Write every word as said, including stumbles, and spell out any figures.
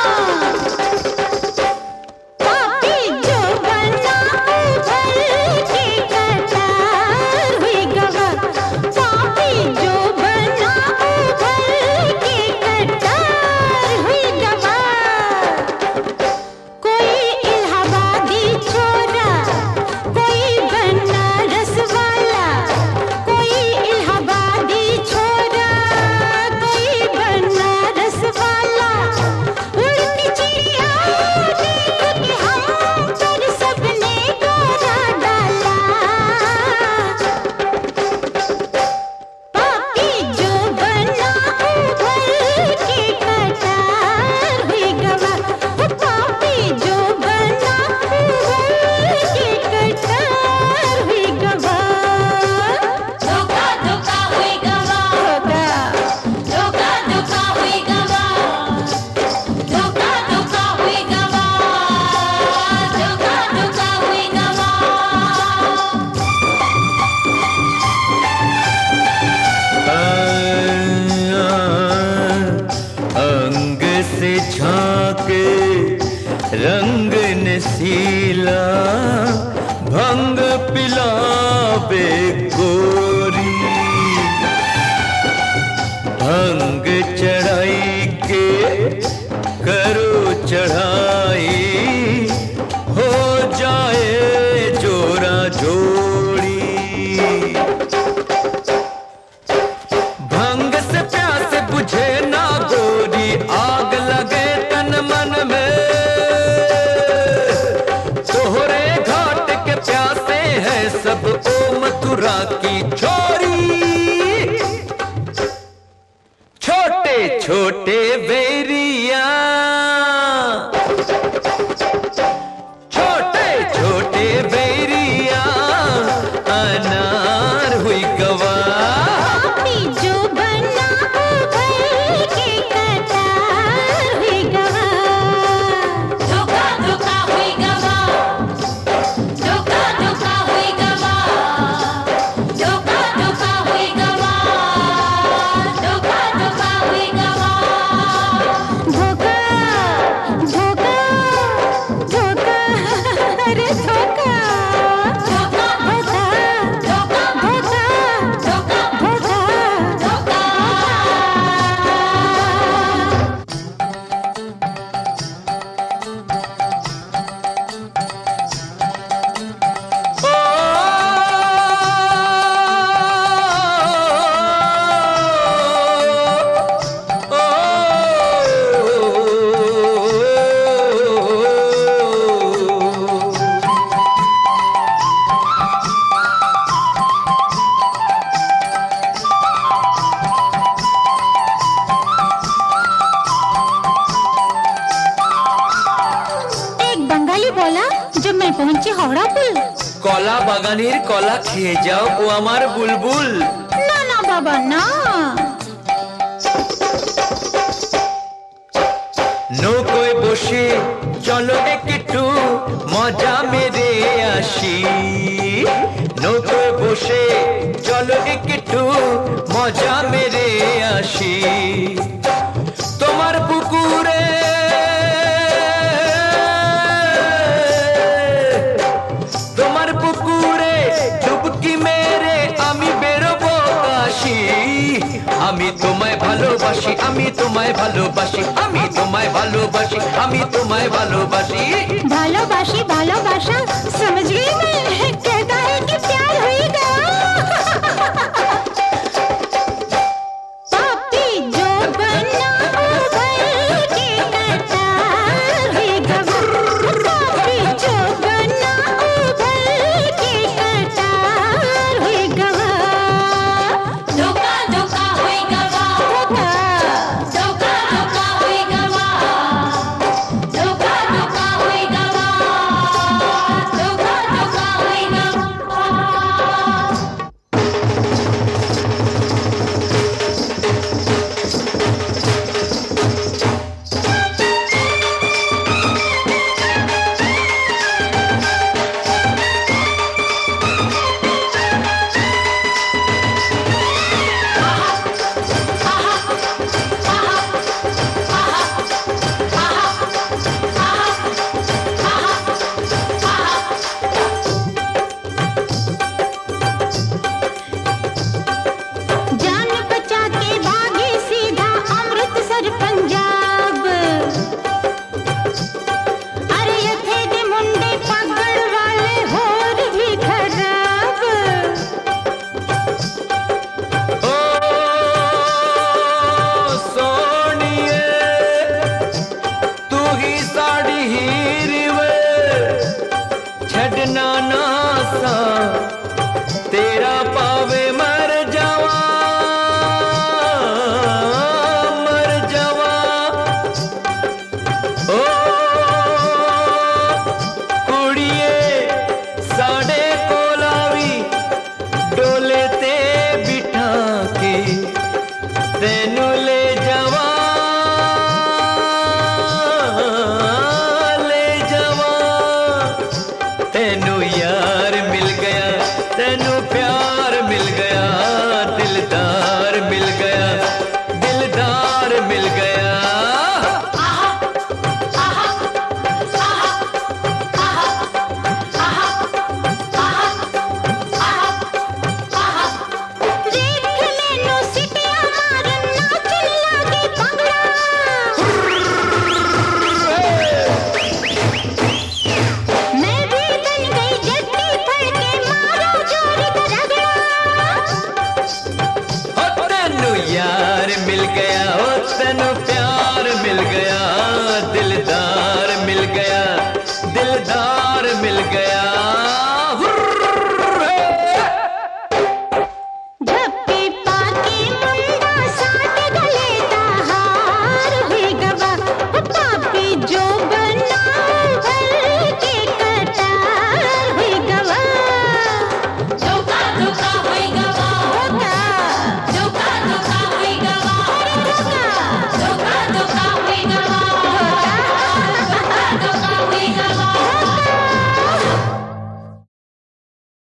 रंग नसीला भंग पिलावे गोरी, भंग चढ़ाई के करो चढ़ाई, हो जाए जोरा जोड़ी। भंग से प्यास बुझे ना गोरी, आग लगे तन मन में, तोहरे घाट के प्यासे हैं सब ओ मथुरा की छोरी। छोटे छोटे बेरिया, छोटे छोटे बेरिया, अनार हुई गवा, जो बना उभर के कतार हुई गवा। धोखा धोखा हुई गवा, धोखा धोखा हुई गवा, धोखा धोखा हुई गवा, धोखा धोखा हुई गवा। धोखा धोखा धोखा, अरे धोखा धोखा धोखा धोखा धोखा धोखा धोखा। एक बंगाली बोला जब मैं पहुंची हावड़ा पुल, कला बागानीर कला খেয়ে যাও ও আমার বুলবুল। ना ना बाबा ना, নৌকোয় বসে চলো একটু মজা মেরে আসি, নৌকোয় বসে চলো একটু মজা মেরে আসি, তোমার পুকুরে তোমার পুকুরে ডুবকি মেরে আমি বেরোবো কাশি। আমি তোমায় ভালোবাসি, আমি তোমায় ভালোবাসি, আমি তোমায় ভালোবাসি, আমি তোমায় ভালোবাসি। ভালোবাসি ভালোবাসি